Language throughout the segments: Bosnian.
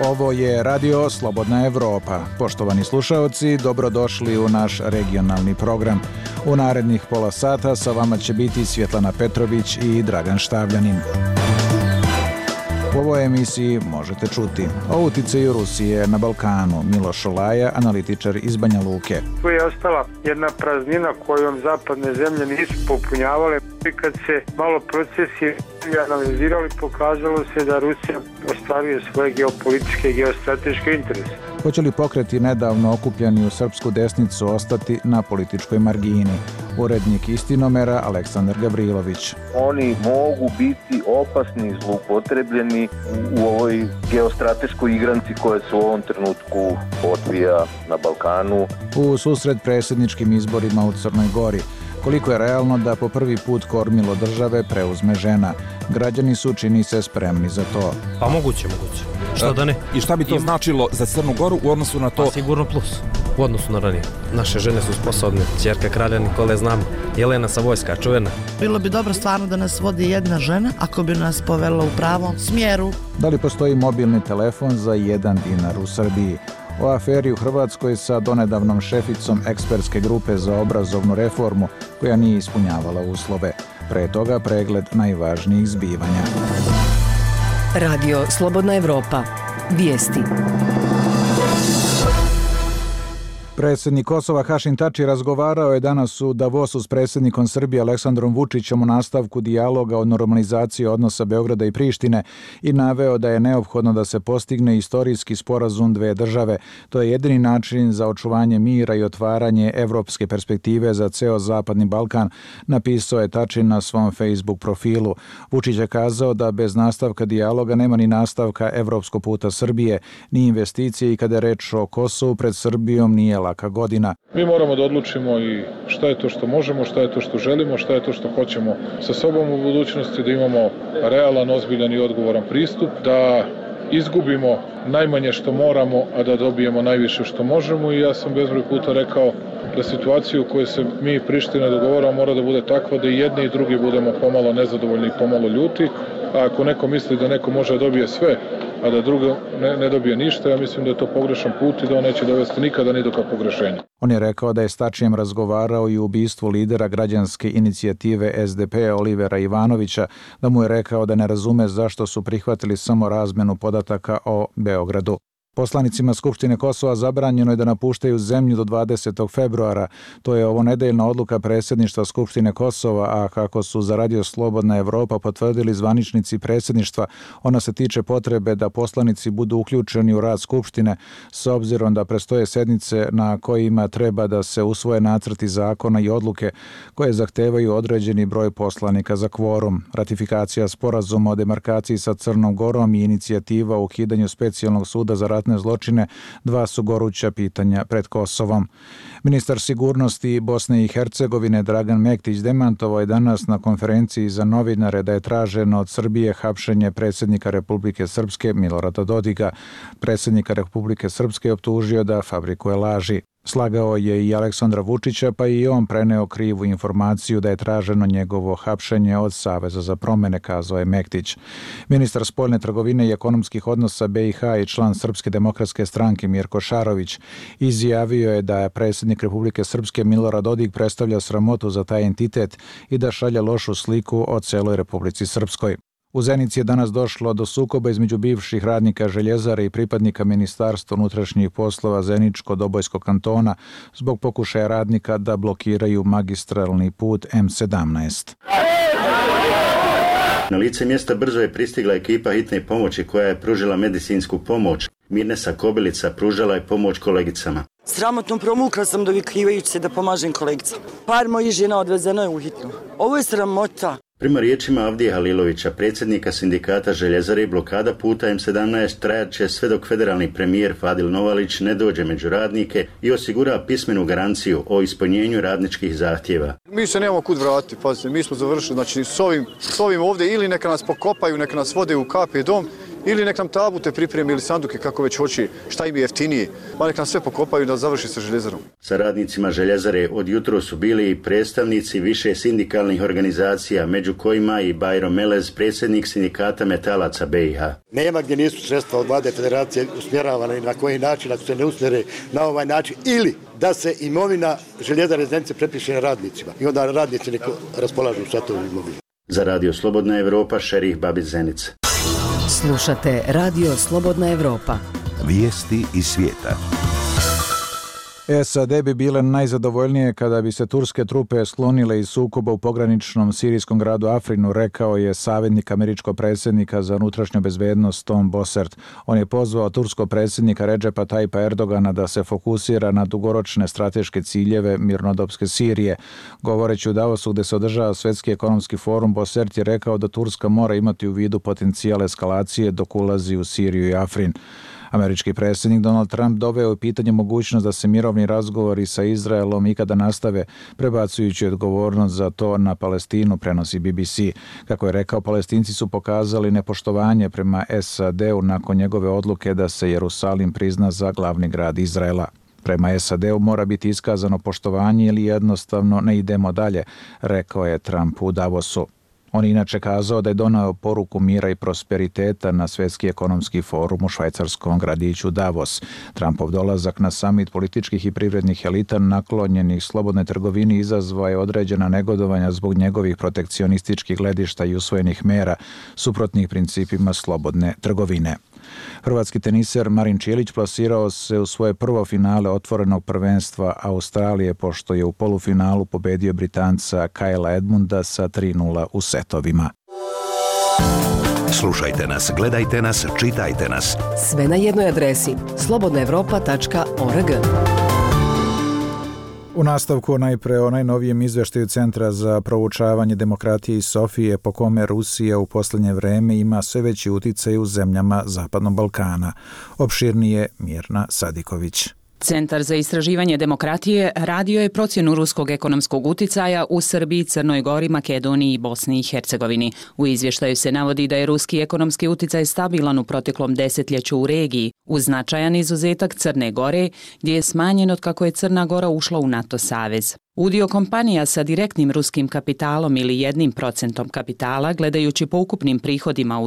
Ovo je Radio Slobodna Evropa. Poštovani slušaoci, dobrodošli u naš regionalni program. U narednih pola sata sa vama će biti Svjetlana Petrović i Dragan Štavljanin. U ovoj emisiji možete čuti o uticaju Rusije na Balkanu. Miloš Olaja, analitičar iz Banja Luke. Tu je ostala jedna praznina kojom zapadne zemlje nisu popunjavale. I kad se malo procesi analizirali, pokazalo se da Rusija ostvaruje svoje geopolitičke i geostrateške interese. Hoće li pokreti nedavno okupljeni u srpsku desnicu ostati na političkoj margini? Urednik Istinomera Aleksandar Gavrilović. Oni mogu biti opasni i zloupotrebljeni u ovoj geostrateškoj igranci koja se u ovom trenutku odvija na Balkanu. U susret predsjedničkim izborima u Crnoj Gori. Koliko je realno da po prvi put kormilo države preuzme žena? Građani su, čini se, spremni za to. Pa moguće. Što da ne? I šta bi to značilo za Crnu Goru u odnosu na to? Pa sigurno plus u odnosu na ranije. Naše žene su sposobne. Ćerka kralja Nikole znamo. Jelena Savojska, čuvena. Bilo bi dobro stvarno da nas vodi jedna žena, ako bi nas povela u pravom smjeru. Da li postoji mobilni telefon za 1 dinar u Srbiji? O aferi u Hrvatskoj sa donedavnom šeficom ekspertske grupe za obrazovnu reformu koja nije ispunjavala uslove. Pre toga pregled najvažnijih zbivanja. Radio Slobodna Evropa. Vijesti. Predsjednik Kosova Hašim Tači razgovarao je danas u Davosu s predsjednikom Srbije Aleksandrom Vučićem o nastavku dijaloga o normalizaciji odnosa Beograda i Prištine i naveo da je neophodno da se postigne istorijski sporazum dve države. To je jedini način za očuvanje mira i otvaranje evropske perspektive za ceo Zapadni Balkan, napisao je Tači na svom Facebook profilu. Vučić je kazao da bez nastavka dijaloga nema ni nastavka evropskog puta Srbije, ni investicije i kada je reč o Kosovu pred Srbijom nije laka godina. Mi moramo da odlučimo i šta je to što možemo, šta je to što želimo, šta je to što hoćemo sa sobom u budućnosti, da imamo realan, ozbiljan i odgovoran pristup, da izgubimo najmanje što moramo, a da dobijemo najviše što možemo i ja sam bezbroj puta rekao da situacija u kojoj se mi i Priština dogovaramo mora da bude takva da i jedni i drugi budemo pomalo nezadovoljni i pomalo ljuti, a ako neko misli da neko može da dobije sve, a da drugo ne dobije ništa, ja mislim da je to pogrešan put i da on neće dovesti nikada ni do kakvog rješenja. On je rekao da je s Tačijem razgovarao i u ubistvu lidera građanske inicijative SDP Olivera Ivanovića, da mu je rekao da ne razume zašto su prihvatili samo razmjenu podataka o Beogradu. Poslanicima Skupštine Kosova zabranjeno je da napuštaju zemlju do 20. februara. To je ovonedeljna odluka predsjedništva Skupštine Kosova, a kako su za Radio Slobodna Evropa potvrdili zvaničnici predsjedništva, ona se tiče potrebe da poslanici budu uključeni u rad Skupštine s obzirom da prestoje sednice na kojima treba da se usvoje nacrti zakona i odluke koje zahtevaju određeni broj poslanika za kvorum. Ratifikacija sporazuma o demarkaciji sa Crnom Gorom i inicijativa o ukidanju specijalnog suda za ratne zločine dva su goruća pitanja pred Kosovom. Ministar sigurnosti Bosne i Hercegovine Dragan Mektić demantovao je danas na konferenciji za novinare da je traženo od Srbije hapšenje predsjednika Republike Srpske Milorada Dodika. Predsjednika Republike Srpske je optužio da fabrikuje laži. Slagao je i Aleksandra Vučića, pa i on preneo krivu informaciju da je traženo njegovo hapšenje od Saveza za promjene, kazao je Mektić. Ministar spoljne trgovine i ekonomskih odnosa BiH i član Srpske demokratske stranke Mirko Šarović izjavio je da predsjednik Republike Srpske Milorad Dodik predstavlja sramotu za taj entitet i da šalje lošu sliku o celoj Republici Srpskoj. U Zenici je danas došlo do sukoba između bivših radnika Željezare i pripadnika Ministarstva unutrašnjih poslova Zeničko-Dobojskog kantona zbog pokušaja radnika da blokiraju magistralni put M17. Na lice mjesta brzo je pristigla ekipa hitne pomoći koja je pružila medicinsku pomoć. Mirnesa Kobilica pružala je pomoć kolegicama. Sramotno promukla sam doviklivajući se da pomažem kolegicama. Par mojih žena odvezeno je u hitnu. Ovo je sramota. Prema riječima Avdije Halilovića, predsjednika sindikata Željezare, blokada puta M17 trajat će sve dok federalni premijer Fadil Novalić ne dođe među radnike i osigura pismenu garanciju o ispunjenju radničkih zahtjeva. Mi se nemamo kud vratiti, pazite, mi smo završili, znači s ovim ovdje ili neka nas pokopaju, neka nas vode u KP dom ili nek nam tabute pripremi ili sanduke kako već hoće, šta im je jeftinije, pa nek nam sve pokopaju da završi sa željezarom. Sa radnicima željezare od jutro su bili i predstavnici više sindikalnih organizacija, među kojima i Bajro Melez, predsjednik sindikata metalaca BiH. Nema gdje nisu sredstva od vlade federacije usmjeravane i na koji način, ako se ne usmjere na ovaj način, ili da se imovina željezare Zenice prepiše radnicima i onda radnici neko raspolažu sa tom imovinom. Za Radio Slobodna Evropa, Šerih Babić Zenica. Slušate Radio Slobodna Evropa. Vijesti iz svijeta. SAD bi bile najzadovoljnije kada bi se turske trupe sklonile iz sukoba u pograničnom sirijskom gradu Afrinu, rekao je savjetnik američkog predsjednika za unutrašnju bezbednost Tom Bossert. On je pozvao turskog predsjednika Redžepa Tajpa Erdogana da se fokusira na dugoročne strateške ciljeve mirnodopske Sirije. Govoreći u Davosu gdje se održava Svjetski ekonomski forum, Bossert je rekao da Turska mora imati u vidu potencijal eskalacije dok ulazi u Siriju i Afrin. Američki predsjednik Donald Trump doveo u pitanje mogućnost da se mirovni razgovori sa Izraelom ikada nastave, prebacujući odgovornost za to na Palestinu, prenosi BBC. Kako je rekao, Palestinci su pokazali nepoštovanje prema SAD-u nakon njegove odluke da se Jerusalim prizna za glavni grad Izraela. Prema SAD-u mora biti iskazano poštovanje ili jednostavno ne idemo dalje, rekao je Trump u Davosu. On je inače kazao da je donao poruku mira i prosperiteta na Svjetski ekonomski forum u švajcarskom gradiću Davos. Trumpov dolazak na samit političkih i privrednih elita naklonjenih slobodnoj trgovini izazvao je određena negodovanja zbog njegovih protekcionističkih gledišta i usvojenih mera suprotnih principima slobodne trgovine. Hrvatski teniser Marin Čilić plasirao se u svoje prvo finale otvorenog prvenstva Australije, pošto je u polufinalu pobedio Britanca Kyla Edmunda sa 3:0 u setovima. Slušajte nas, gledajte nas, čitajte nas. Sve na jednoj adresi slobodnaevropa.org. U nastavku najpre o najnovijem izveštaju Centra za proučavanje demokratije iz Sofije, po kome Rusija u posljednje vreme ima sve veći uticaj u zemljama Zapadnog Balkana. Opširnije Mirna Sadiković. Centar za istraživanje demokratije radio je procjenu ruskog ekonomskog uticaja u Srbiji, Crnoj Gori, Makedoniji i Bosni i Hercegovini. U izvještaju se navodi da je ruski ekonomski uticaj stabilan u proteklom desetljeću u regiji, uz značajan izuzetak Crne Gore, gdje je smanjen od kako je Crna Gora ušla u NATO savez. Udio kompanija sa direktnim ruskim kapitalom ili 1% kapitala, gledajući po ukupnim prihodima u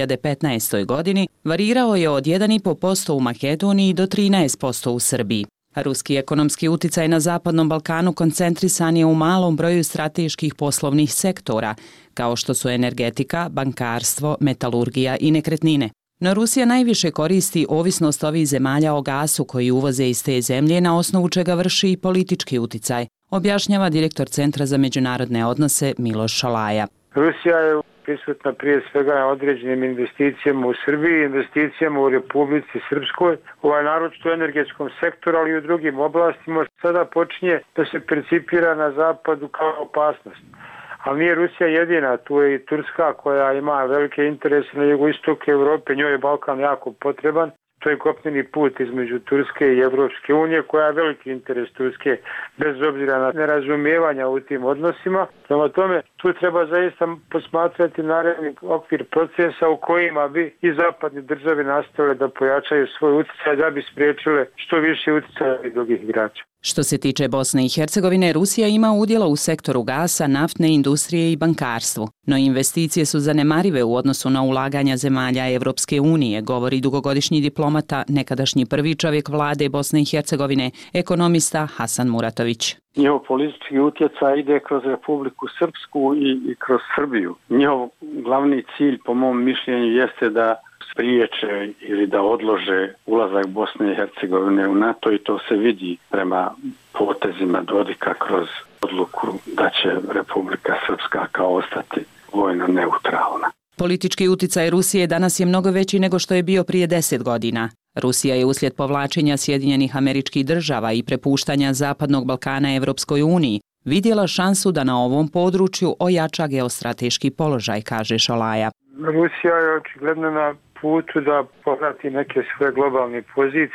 2015. godini, varirao je od 1,5% u Makedoniji do 13% u Srbiji. Ruski ekonomski uticaj na Zapadnom Balkanu koncentrisan je u malom broju strateških poslovnih sektora, kao što su energetika, bankarstvo, metalurgija i nekretnine. No Rusija najviše koristi ovisnost ovih zemalja o gasu koji uvoze iz te zemlje, na osnovu čega vrši i politički uticaj, objašnjava direktor Centra za međunarodne odnose Miloš Šalaja. Rusija je prisutna prije svega na određenim investicijama u Srbiji, investicijama u Republici Srpskoj, naročito u energetskom sektoru, ali i u drugim oblastima. Sada počinje da se percipira na zapadu kao opasnost. Ali nije Rusija jedina, tu je i Turska koja ima velike interese na jugoistoku Evrope, njoj je Balkan jako potreban. To je kopneni put između Turske i Evropske unije koja je veliki interes Turske bez obzira na nerazumijevanja u tim odnosima. Prema tome, tu treba zaista posmatrati naredni okvir procesa u kojima bi i zapadne države nastavile da pojačaju svoj utjecaj da bi spriječile što više utjecaja i drugih igrača. Što se tiče Bosne i Hercegovine, Rusija ima udjela u sektoru gasa, naftne industrije i bankarstvu. No investicije su zanemarive u odnosu na ulaganja zemalja Evropske unije, govori dugogodišnji diplomata, nekadašnji prvi čovjek vlade Bosne i Hercegovine, ekonomista Hasan Muratović. Njihov politički utjecaj ide kroz Republiku Srpsku i kroz Srbiju. Njihov glavni cilj, po mom mišljenju, jeste da spriječe ili da odlože ulazak Bosne i Hercegovine u NATO, i to se vidi prema potezima Dodika kroz odluku da će Republika Srpska kao ostati vojno neutralna. Politički uticaj Rusije danas je mnogo veći nego što je bio prije 10 godina. Rusija je uslijed povlačenja Sjedinjenih Američkih Država i prepuštanja Zapadnog Balkana Evropskoj uniji vidjela šansu da na ovom području ojača geostrateški položaj, kaže Šalaja. Rusija je očigledno na putu da povrati neke svoje globalne pozicije.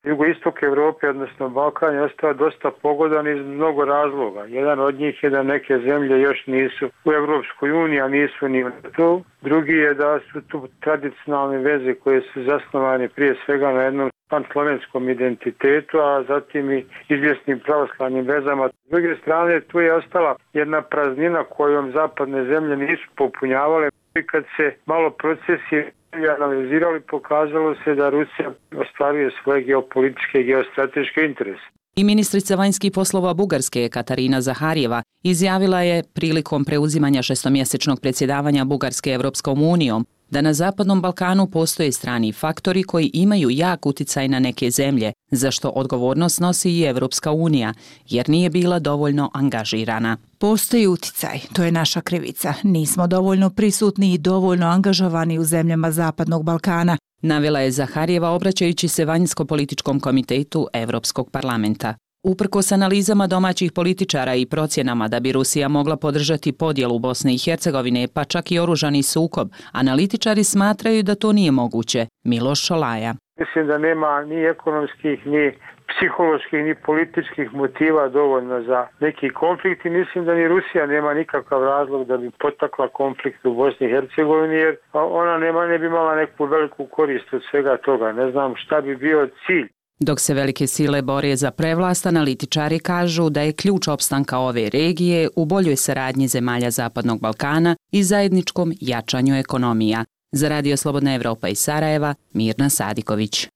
Jugoistok Evrope, odnosno Balkan, je ostao dosta pogodan iz mnogo razloga. Jedan od njih je da neke zemlje još nisu u Evropskoj uniji, a nisu ni u NATO. Drugi je da su tu tradicionalne veze koje su zasnovane prije svega na jednom panslovenskom identitetu, a zatim i izvjesnim pravoslavnim vezama. S druge strane, tu je ostala jedna praznina kojom zapadne zemlje nisu popunjavale. I kad se malo procesi analizirali, pokazalo se da Rusija ostvaruje svoje geopolitičke i geostrateške interese. I ministrica vanjskih poslova Bugarske Katarina Zaharijeva izjavila je prilikom preuzimanja šestomjesečnog predsjedavanja Bugarske Evropskom unijom da na Zapadnom Balkanu postoje strani faktori koji imaju jak uticaj na neke zemlje, za što odgovornost nosi i Evropska unija, jer nije bila dovoljno angažirana. Postoji uticaj, to je naša krivica. Nismo dovoljno prisutni i dovoljno angažovani u zemljama Zapadnog Balkana, navela je Zaharijeva obraćajući se Vanjsko-političkom komitetu Evropskog parlamenta. Uprkos analizama domaćih političara i procjenama da bi Rusija mogla podržati podjelu Bosne i Hercegovine, pa čak i oružani sukob, analitičari smatraju da to nije moguće. Miloš Šolaja. Mislim da nema ni ekonomskih, ni psiholoških, ni političkih motiva dovoljno za neki konflikt i mislim da ni Rusija nema nikakav razlog da bi potakla konflikt u Bosni i Hercegovini, jer ona ne bi imala neku veliku korist od svega toga. Ne znam šta bi bio cilj. Dok se velike sile bore za prevlast, analitičari kažu da je ključ opstanka ove regije u boljoj saradnji zemalja Zapadnog Balkana i zajedničkom jačanju ekonomija. Za Radio Slobodna Evropa iz Sarajeva, Mirna Sadiković.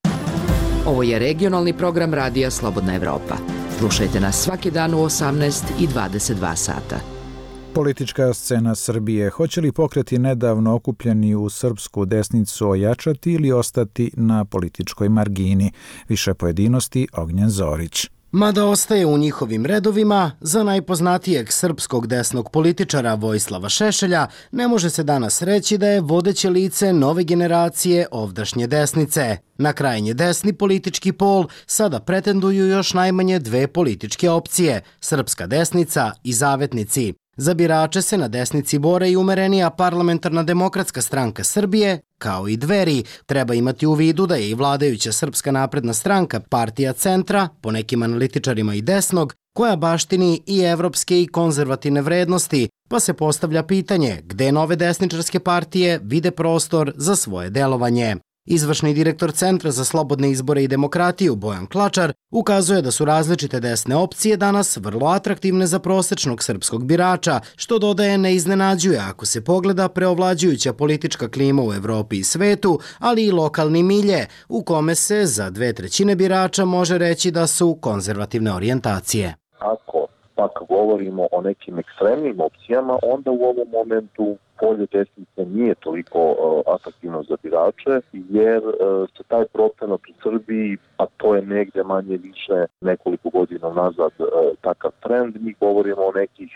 Ovo je regionalni program Radija Slobodna Evropa. Slušajte nas svaki dan u 18 i 22 sata. Politička scena Srbije. Hoće li pokreti nedavno okupljeni u srpsku desnicu ojačati ili ostati na političkoj margini? Više pojedinosti Ognjen Zorić. Mada ostaje u njihovim redovima, za najpoznatijeg srpskog desnog političara Vojislava Šešelja ne može se danas reći da je vodeće lice nove generacije ovdašnje desnice. Na krajnje desni politički pol sada pretenduju još najmanje dve političke opcije, Srpska desnica i Zavetnici. Za birače se na desnici bore i umerenija Parlamentarna demokratska stranka Srbije, kao i Dveri. Treba imati u vidu da je i vladajuća Srpska napredna stranka partija centra, po nekim analitičarima i desnog, koja baštini i evropske i konzervativne vrednosti, pa se postavlja pitanje gde nove desničarske partije vide prostor za svoje delovanje. Izvršni direktor Centra za slobodne izbore i demokratiju Bojan Klačar ukazuje da su različite desne opcije danas vrlo atraktivne za prosečnog srpskog birača, što dodaje ne iznenađuje ako se pogleda preovlađujuća politička klima u Evropi i svetu, ali i lokalni milje, u kome se za 2/3 birača može reći da su konzervativne orijentacije. Ako pak govorimo o nekim ekstremnim opcijama, onda u ovom momentu polje desnice nije toliko atraktivno za birače, jer se taj procenat u Srbiji, a to je negde manje više nekoliko godina nazad takav trend, mi govorimo o nekih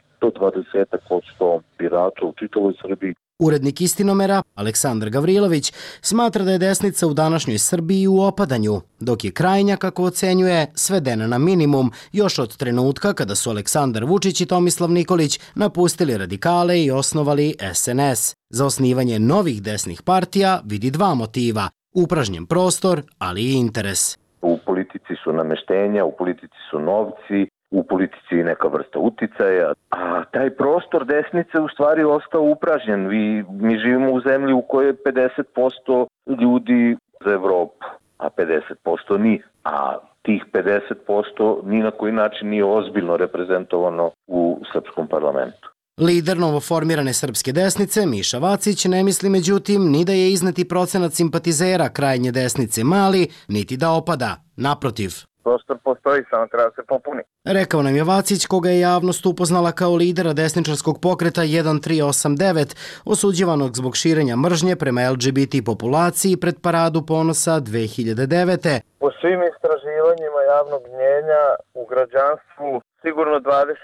120% birača u čitavoj Srbiji. Urednik Istinomera, Aleksandar Gavrilović, smatra da je desnica u današnjoj Srbiji u opadanju, dok je krajnja, kako ocenjuje, svedena na minimum još od trenutka kada su Aleksandar Vučić i Tomislav Nikolić napustili radikale i osnovali SNS. Za osnivanje novih desnih partija vidi dva motiva, upražnjen prostor, ali i interes. U politici su nameštenja, u politici su novci, u politici je neka vrsta uticaja, a taj prostor desnice u stvari ostao upražnjen. Mi živimo u zemlji u kojoj je 50% ljudi za Evropu, a 50% nije. A tih 50% ni na koji način nije ozbiljno reprezentovano u srpskom parlamentu. Lider novoformirane srpske desnice, Miša Vacić, ne misli međutim ni da je izneti procenat simpatizera krajnje desnice mali, niti da opada. Naprotiv. Prostor postoji, samo treba se popuni. Rekao nam je Vacić, koga je javnost upoznala kao lidera desničarskog pokreta 1389, osuđivanog zbog širenja mržnje prema LGBT populaciji pred Paradu ponosa 2009. Po svim istraživanjima javnog mnjenja u građanstvu sigurno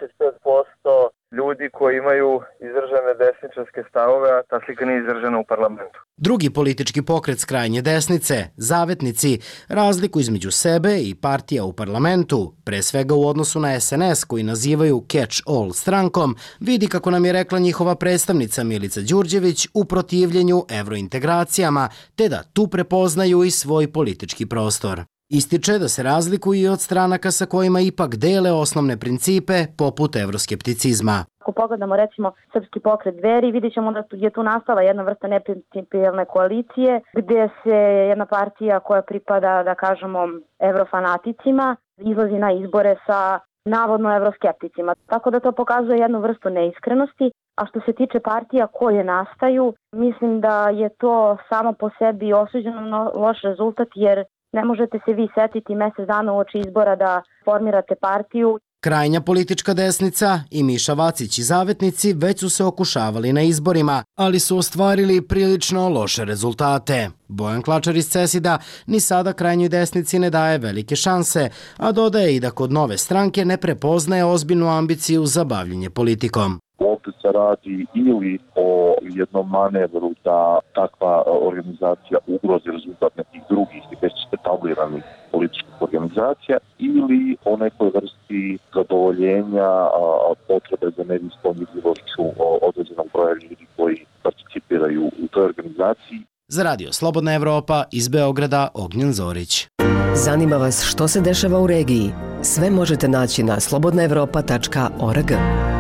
25% ljudi koji imaju izražene desničarske stavove, a ta slika nije izražena u parlamentu. Drugi politički pokret s krajnje desnice, Zavetnici, razliku između sebe i partija u parlamentu, pre svega u odnosu na SNS koji nazivaju catch-all strankom, vidi, kako nam je rekla njihova predstavnica Milica Đurđević, u protivljenju evrointegracijama, te da tu prepoznaju i svoj politički prostor. Ističe da se razlikuju i od stranaka sa kojima ipak dele osnovne principe poput evroskepticizma. Ako pogledamo recimo Srpski pokret Dveri, vidjet ćemo da je tu nastala jedna vrsta neprincipijelne koalicije gdje se jedna partija koja pripada, da kažemo, evrofanaticima izlazi na izbore sa navodno evroskepticima. Tako da to pokazuje jednu vrstu neiskrenosti. A što se tiče partija koje nastaju, mislim da je to samo po sebi osuđeno na loš rezultat, jer ne možete se vi setiti mjesec dana uoči izbora da formirate partiju. Krajnja politička desnica i Miša Vacić i Zavetnici već su se okušavali na izborima, ali su ostvarili prilično loše rezultate. Bojan Klačar iz CESID-a ni sada krajnjoj desnici ne daje velike šanse, a dodaje i da kod nove stranke ne prepoznaje ozbiljnu ambiciju za bavljenje politikom. Ovdje se radi ili o jednom manevru da takva organizacija ugrozi rezultat nekih drugih već etabliranih političkih organizacija ili o nekoj vrsti zadovoljenja potrebe za nevinskom vidljivošću određenog broja ljudi koji participiraju u toj organizaciji. Za Radio Slobodna Evropa iz Beograda Ognjen Zorić. Zanima vas što se dešava u regiji? Sve možete naći na slobodnaevropa.org.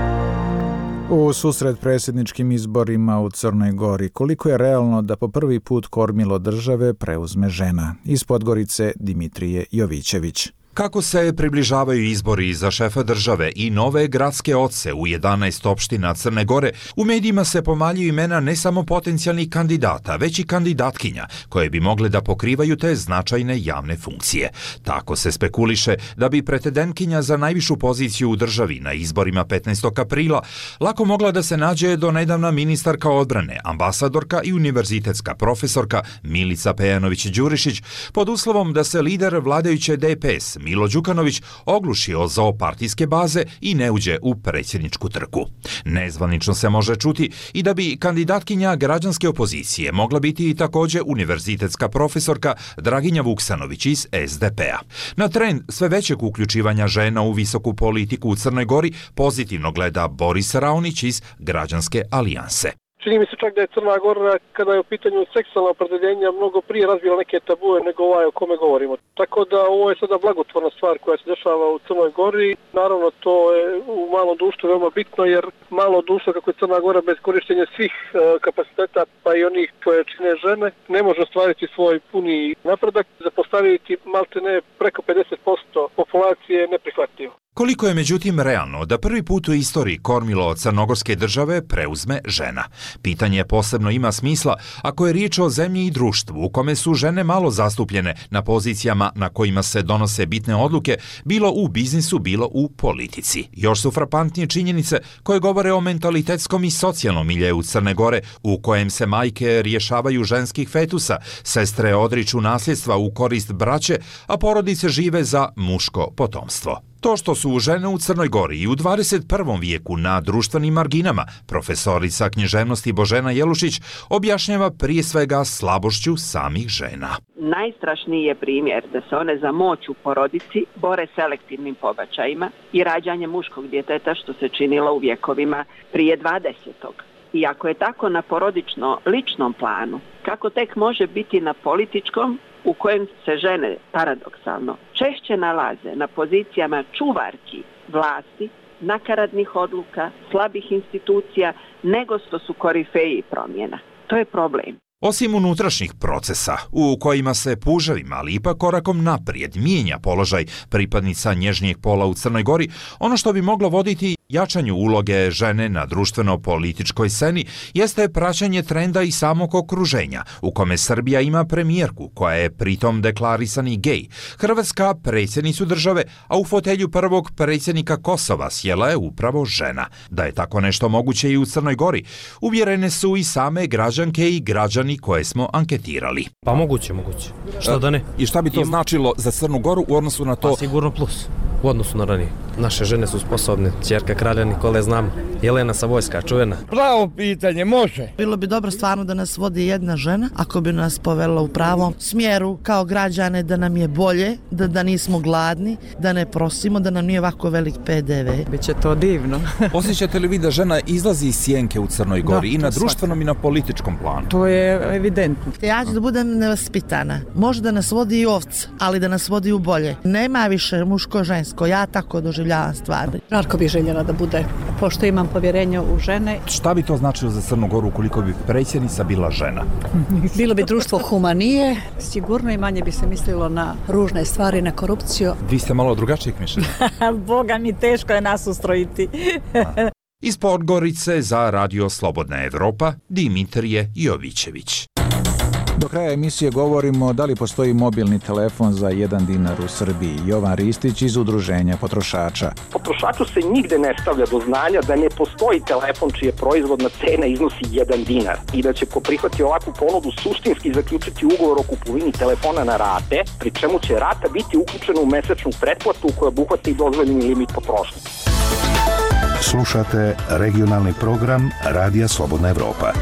U susret predsjedničkim izborima u Crnoj Gori, koliko je realno da po prvi put kormilo države preuzme žena? Iz Podgorice Dimitrije Jovićević. Kako se približavaju izbori za šefa države i nove gradske oce u 11 opština Crne Gore, u medijima se pomaljuju imena ne samo potencijalnih kandidata, već i kandidatkinja, koje bi mogle da pokrivaju te značajne javne funkcije. Tako se spekuliše da bi pretendentkinja za najvišu poziciju u državi na izborima 15. aprila lako mogla da se nađe do nedavna ministarka odbrane, ambasadorka i univerzitetska profesorka Milica Pejanović-Đurišić, pod uslovom da se lider vladajuće DPS Milo Đukanović ogluši o zoopartijske baze i ne uđe u predsjedničku trku. Nezvanično se može čuti i da bi kandidatkinja građanske opozicije mogla biti i također univerzitetska profesorka Draginja Vuksanović iz SDP-a. Na trend sve većeg uključivanja žena u visoku politiku u Crnoj Gori pozitivno gleda Boris Raonić iz Građanske alijanse. Čini mi se čak da je Crna Gora, kada je u pitanju seksualna opredeljenja, mnogo prije razvila neke tabue nego ovaj o kome govorimo. Tako da ovo je sada blagotvorna stvar koja se dešava u Crnoj Gori. Naravno, to je u malom društvu veoma bitno, jer malo društvo kako je Crna Gora bez korištenja svih kapaciteta, pa i onih koje čine žene, ne može ostvariti svoj puni napredak. Zapostaviti maltene preko 50% populacije je neprihvatljivo. Koliko je međutim realno da prvi put u istoriji kormilo crnogorske države preuzme žena? Pitanje posebno ima smisla ako je riječ o zemlji i društvu u kome su žene malo zastupljene na pozicijama na kojima se donose bitne odluke, bilo u biznisu, bilo u politici. Još su frapantnije činjenice koje govore o mentalitetskom i socijalnom miljeu Crne Gore, u kojem se majke rješavaju ženskih fetusa, sestre odriču nasljedstva u korist braće, a porodice žive za muško potomstvo. To što su žene u Crnoj Gori i u 21. vijeku na društvenim marginama, profesorica književnosti Božena Jelušić objašnjava prije svega slabošću samih žena. Najstrašniji je primjer da se one za moć u porodici bore selektivnim pobačajima i rađanjem muškog djeteta, što se činilo u vjekovima prije 20. I ako je tako na porodično-ličnom planu, kako tek može biti na političkom, u kojem se žene, paradoksalno, češće nalaze na pozicijama čuvarki vlasti, nakaradnih odluka, slabih institucija, nego što su korifeji promjena. To je problem. Osim unutrašnjih procesa, u kojima se puževima, ali ipak korakom naprijed mijenja položaj pripadnica nježnijeg pola u Crnoj Gori, ono što bi moglo voditi jačanju uloge žene na društveno-političkoj sceni jeste praćenje trenda i samog okruženja, u kome Srbija ima premijerku, koja je pritom deklarisani gej, Hrvatska predsjednicu države, a u fotelju prvog predsjednika Kosova sjela je upravo žena. Da je tako nešto moguće i u Crnoj Gori, uvjerene su i same građanke i građani koje smo anketirali. Pa moguće. Što da ne? I šta bi to značilo za Crnu Goru u odnosu na to? Pa sigurno plus. u odnosu na ranije. Naše žene su sposobne, ćerka kralja Nikole znam, Jelena Savojska, čuvena. Pravo pitanje, može. Bilo bi dobro stvarno da nas vodi jedna žena, ako bi nas povela u pravom smjeru kao građane, da nam je bolje, da nismo gladni, da ne prosimo, da nam nije ovako velik PDV. Biće to divno. Osjećate li vi da žena izlazi iz sjenke u Crnoj Gori i na društvenom i na političkom planu? To je evidentno. Ja ću da budem nevaspitana. Može da nas vodi i ovca, ali da nas vodi u bolje. Nema više muško-žensko, ja tako doživljavam stvari. Žarko bi željela da bude, pošto imam povjerenje u žene. Šta bi to značilo za Crnu Goru ukoliko bi predsjednica bila žena? Bilo bi društvo humanije, sigurno i manje bi se mislilo na ružne stvari, na korupciju. Vi ste malo drugačijeg mišljenja. Boga mi, teško je nas ustrojiti. Iz Podgorice za Radio Slobodna Evropa, Dimitrije Jovićević. Do kraja emisije govorimo da li postoji mobilni telefon za 1 dinar u Srbiji. Jovan Ristić iz Udruženja potrošača. Potrošaču se nigde ne stavlja do znanja da ne postoji telefon čija proizvodna cena iznosi 1 dinar i da će ko prihvati ovakvu ponudu suštinski zaključiti ugovor o kupovini telefona na rate, pri čemu će rata biti uključena u mesečnu pretplatu koja obuhvata i dozvoljeni limit potrošnje. Slušate regionalni program Radija Slobodna Evropa.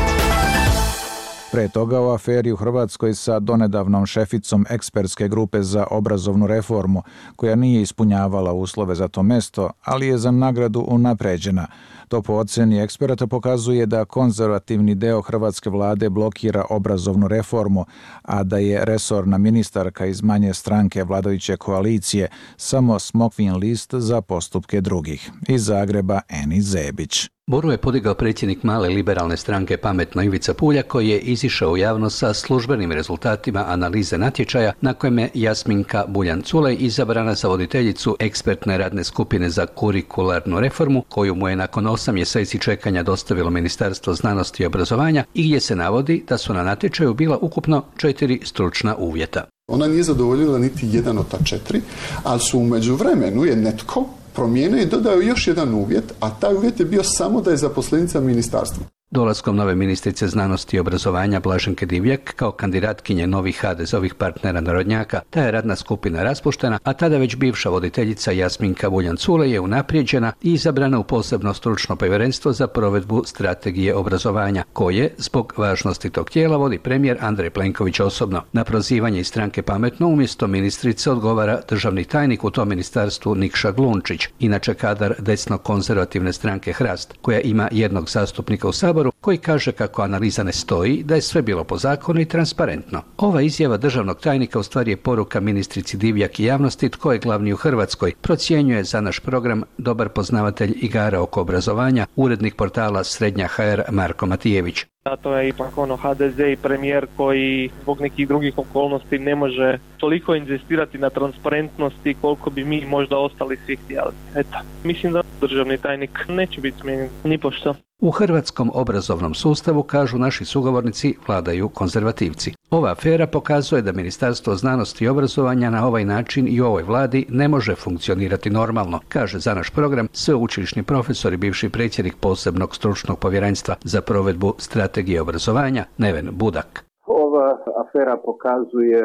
Pre toga o aferi u Hrvatskoj sa donedavnom šeficom ekspertske grupe za obrazovnu reformu, koja nije ispunjavala uslove za to mesto, ali je za nagradu unapređena. To po oceni eksperata pokazuje da konzervativni deo hrvatske vlade blokira obrazovnu reformu, a da je resorna ministarka iz manje stranke vladajuće koalicije samo smokvin list za postupke drugih. Iz Zagreba Enis Zebić. Buru je podigao predsjednik male liberalne stranke Pametno Ivica Puljak, koji je izišao u javnost sa službenim rezultatima analize natječaja na kojem je Jasminka Buljan-Culej izabrana za voditeljicu ekspertne radne skupine za kurikularnu reformu, koju mu je nakon 8 mjeseci čekanja dostavilo Ministarstvo znanosti i obrazovanja i gdje se navodi da su na natječaju bila ukupno 4 stručna uvjeta. Ona nije zadovoljila niti jedan od ta 4, ali su u međuvremenu je netko promijenio i dodao još jedan uvjet, a taj uvjet je bio samo da je zaposlenica ministarstva. Dolaskom nove ministrice znanosti i obrazovanja Blaženke Divjak kao kandidatkinje novih HDZ-ovih partnera narodnjaka, ta je radna skupina raspuštena, a tada već bivša voditeljica Jasminka Buljan-Culej je unaprijeđena i izabrana u posebno stručno povjerenstvo za provedbu strategije obrazovanja, koje, zbog važnosti tog tijela, vodi premijer Andrej Plenković osobno. Na prozivanje iz stranke Pametno umjesto ministrice odgovara državni tajnik u tom ministarstvu Nikša Glunčić, inače kadar desno konzervativne stranke Hrast, koja ima jednog zastupnika u Saboru, koji kaže kako analiza ne stoji, da je sve bilo po zakonu i transparentno. Ova izjava državnog tajnika u stvari je poruka ministrici Divjak i javnosti tko je glavni u Hrvatskoj, procjenjuje za naš program dobar poznavatelj igara oko obrazovanja, urednik portala Srednja HR Marko Matijević. A to je ipak HDZ i premijer koji zbog nekih drugih okolnosti ne može toliko inzistirati na transparentnosti koliko bi mi možda ostali svi htjeli. Eto, mislim da državni tajnik neće biti smijenjen ni pošto. U hrvatskom obrazovnom sustavu, kažu naši sugovornici, vladaju konzervativci. Ova afera pokazuje da Ministarstvo znanosti i obrazovanja na ovaj način i u ovoj vladi ne može funkcionirati normalno, kaže za naš program sveučilišni profesor i bivši predsjednik posebnog stručnog povjerenstva za provedbu strategije obrazovanja Neven Budak. Ova afera pokazuje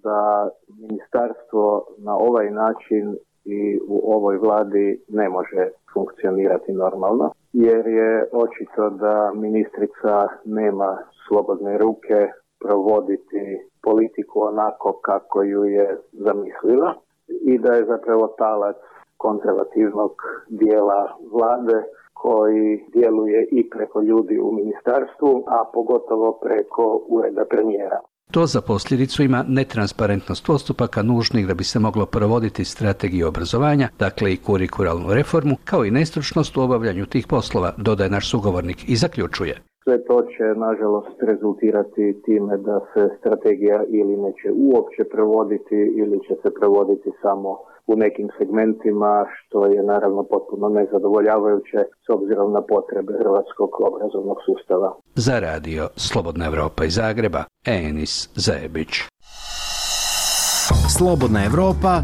da ministarstvo na ovaj način i u ovoj vladi ne može funkcionirati normalno, jer je očito da ministrica nema slobodne ruke provoditi politiku onako kako ju je zamislila i da je zapravo talac konzervativnog dijela vlade koji djeluje i preko ljudi u ministarstvu, a pogotovo preko ureda premijera. To za posljedicu ima netransparentnost postupaka nužnih da bi se moglo provoditi strategiju obrazovanja, dakle i kurikularnu reformu, kao i nestručnost u obavljanju tih poslova, dodaje naš sugovornik i zaključuje. Sve to će, nažalost, rezultirati time da se strategija ili neće uopće provoditi ili će se provoditi samo u nekim segmentima, što je naravno potpuno nezadovoljavajuće s obzirom na potrebe hrvatskog obrazovnog sustava. Za radio Slobodna Evropa iz Zagreba, Enis Zebić.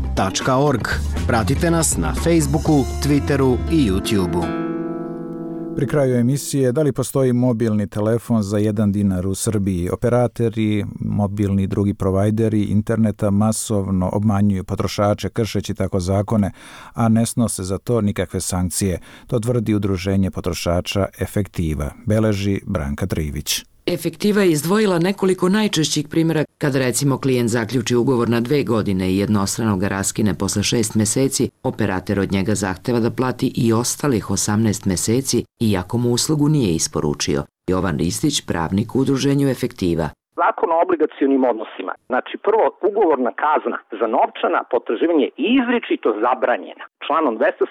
slobodnaevropa.org. Pratite nas na Facebooku, Twitteru i YouTubeu. Pri kraju emisije, da li postoji mobilni telefon za 1 dinar u Srbiji? Operatori, mobilni i drugi provajderi interneta masovno obmanjuju potrošače kršeći tako zakone, a ne snose za to nikakve sankcije. To tvrdi Udruženje potrošača Efektiva, beleži Branka Trivić. Efektiva je izdvojila nekoliko najčešćih primjera kada recimo klijent zaključi ugovor na 2 godine i jednostrano ga raskine posle 6 meseci, operater od njega zahteva da plati i ostalih 18 meseci iako mu uslugu nije isporučio. Jovan Ristić, pravnik u Udruženju Efektiva. Zakon o obligacionim odnosima. Znači, prvo, ugovorna kazna za novčana potraživanje je izričito zabranjena. Članom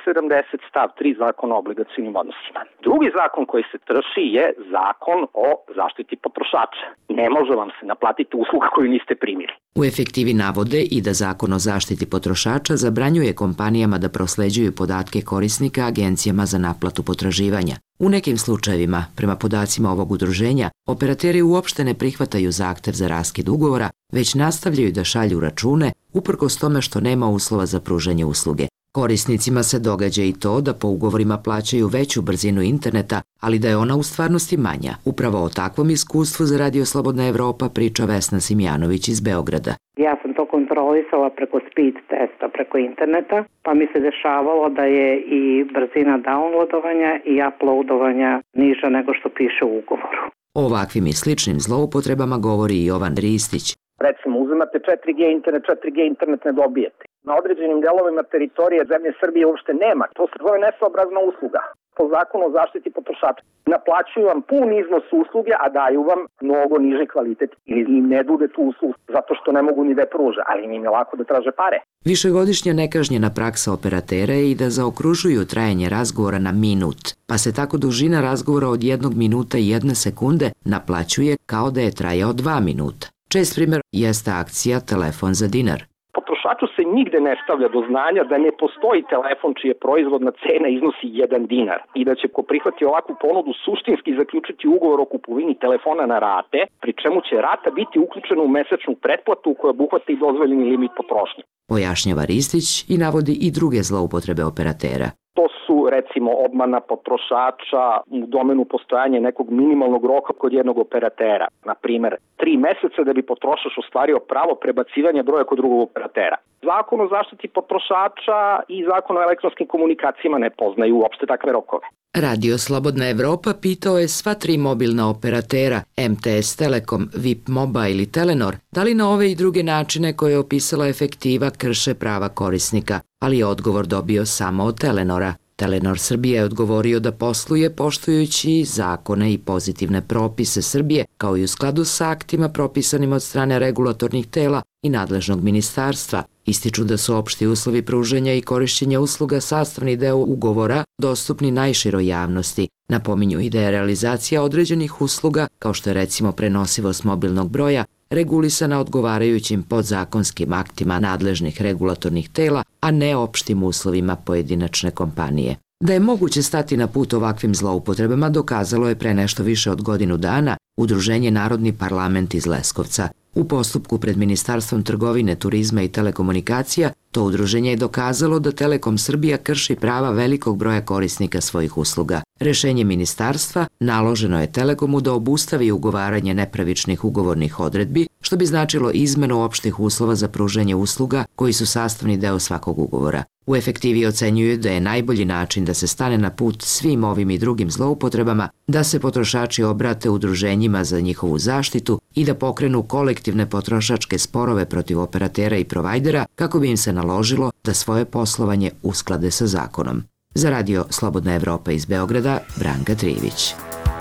270 stav 3 Zakona o obligacionim odnosima. Drugi zakon koji se krši je Zakon o zaštiti potrošača. Ne može vam se naplatiti usluga koju niste primili. U Efektivi navode i da Zakon o zaštiti potrošača zabranjuje kompanijama da prosleđuju podatke korisnika agencijama za naplatu potraživanja. U nekim slučajevima, prema podacima ovog udruženja, operateri uopšte ne prihvataju zahtev za raskid ugovora, već nastavljaju da šalju račune uprkos tome što nema uslova za pružanje usluge. Korisnicima se događa i to da po ugovorima plaćaju veću brzinu interneta, ali da je ona u stvarnosti manja. Upravo o takvom iskustvu za Radio Slobodna Evropa priča Vesna Simjanović iz Beograda. Ja sam to kontrolisala preko speed testa, preko interneta, pa mi se dešavalo da je i brzina downloadovanja i uploadovanja niža nego što piše u ugovoru. O ovakvim i sličnim zloupotrebama govori i Jovan Ristić. Recimo, uzimate 4G internet ne dobijete. Na određenim delovima teritorije zemlje Srbije uopšte nema. To se zove nesaobrazna usluga. Po zakonu o zaštiti potrošača naplaćuju vam pun iznos usluge, a daju vam mnogo niži kvalitet ili im ne nude tu uslugu zato što ne mogu ni da je pruže, ali im je lako da traže pare. Višegodišnja nekažnjena praksa operatera je i da zaokružuju trajanje razgovora na minut, pa se tako dužina razgovora od 1 minuta i 1 sekunde naplaćuje kao da je trajao 2 minuta. Čest primjer jeste akcija Telefon za dinar. Potrošaču se nigde ne stavlja do znanja da ne postoji telefon čija proizvodna cena iznosi 1 dinar i da će ko prihvati ovakvu ponudu suštinski zaključiti ugovor o kupovini telefona na rate, pri čemu će rata biti uključena u mesečnu pretplatu koja obuhvata i dozvoljeni limit potrošnje. Pojašnjava Ristić i navodi i druge zloupotrebe operatera. To su recimo obmana potrošača u domenu postojanja nekog minimalnog roka kod jednog operatera. Na primer, 3 meseca da bi potrošač ostvario pravo prebacivanja broja kod drugog operatera. Zakon o zaštiti potrošača i Zakon o elektronskim komunikacijama ne poznaju uopšte takve rokove. Radio Slobodna Evropa pitao je sva 3 mobilna operatera, MTS Telekom, VIP Mobile i Telenor, da li na ove i druge načine koje je opisala Efektiva krše prava korisnika, ali je odgovor dobio samo od Telenora. Telenor Srbije je odgovorio da posluje poštujući zakone i pozitivne propise Srbije, kao i u skladu sa aktima propisanim od strane regulatornih tela i nadležnog ministarstva. Ističu da su opšti uslovi pružanja i korišćenja usluga sastavni deo ugovora dostupni najširoj javnosti. Napominju i da je realizacija određenih usluga, kao što je recimo prenosivost mobilnog broja, regulisana odgovarajućim podzakonskim aktima nadležnih regulatornih tela, a ne opštim uslovima pojedinačne kompanije. Da je moguće stati na put ovakvim zloupotrebama dokazalo je pre nešto više od godinu dana Udruženje Narodni parlament iz Leskovca. U postupku pred Ministarstvom trgovine, turizma i telekomunikacija to udruženje je dokazalo da Telekom Srbija krši prava velikog broja korisnika svojih usluga. Rešenje ministarstva naloženo je Telekomu da obustavi ugovaranje nepravičnih ugovornih odredbi, što bi značilo izmenu opštih uslova za pružanje usluga koji su sastavni deo svakog ugovora. U Efektivi ocenjuju da je najbolji način da se stane na put svim ovim i drugim zloupotrebama, da se potrošači obrate udruženjima za njihovu zaštitu i da pokrenu kolektivne potrošačke sporove protiv operatera i provajdera kako bi im se naložilo da svoje poslovanje usklade sa zakonom. Za Radio Slobodna Evropa iz Beograda, Branka Trivić.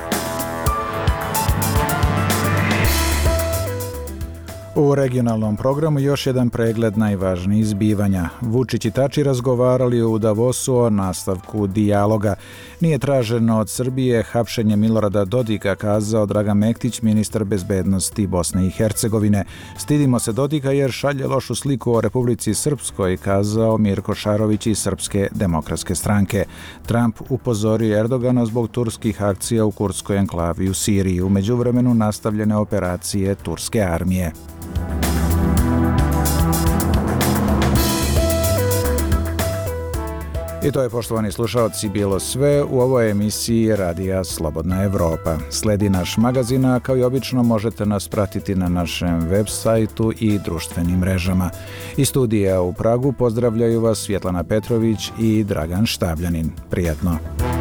U regionalnom programu još jedan pregled najvažnijih zbivanja. Vučić i Tači razgovarali u Davosu o nastavku dijaloga. Nije traženo od Srbije hapšenje Milorada Dodika, kazao Dragan Mektić, ministar bezbednosti Bosne i Hercegovine. Stidimo se Dodika jer šalje lošu sliku o Republici Srpskoj, kazao Mirko Šarović iz Srpske demokratske stranke. Trump upozorio Erdogana zbog turskih akcija u kurdskoj enklavi u Siriji. U međuvremenu nastavljene operacije turske armije. I to je, poštovani slušalci, bilo sve u ovoj emisiji Radija Slobodna Evropa. Sledi naš magazin, a kao i obično možete nas pratiti na našem web sajtu i društvenim mrežama. Iz studija u Pragu pozdravljaju vas Svjetlana Petrović i Dragan Štabljanin. Prijatno!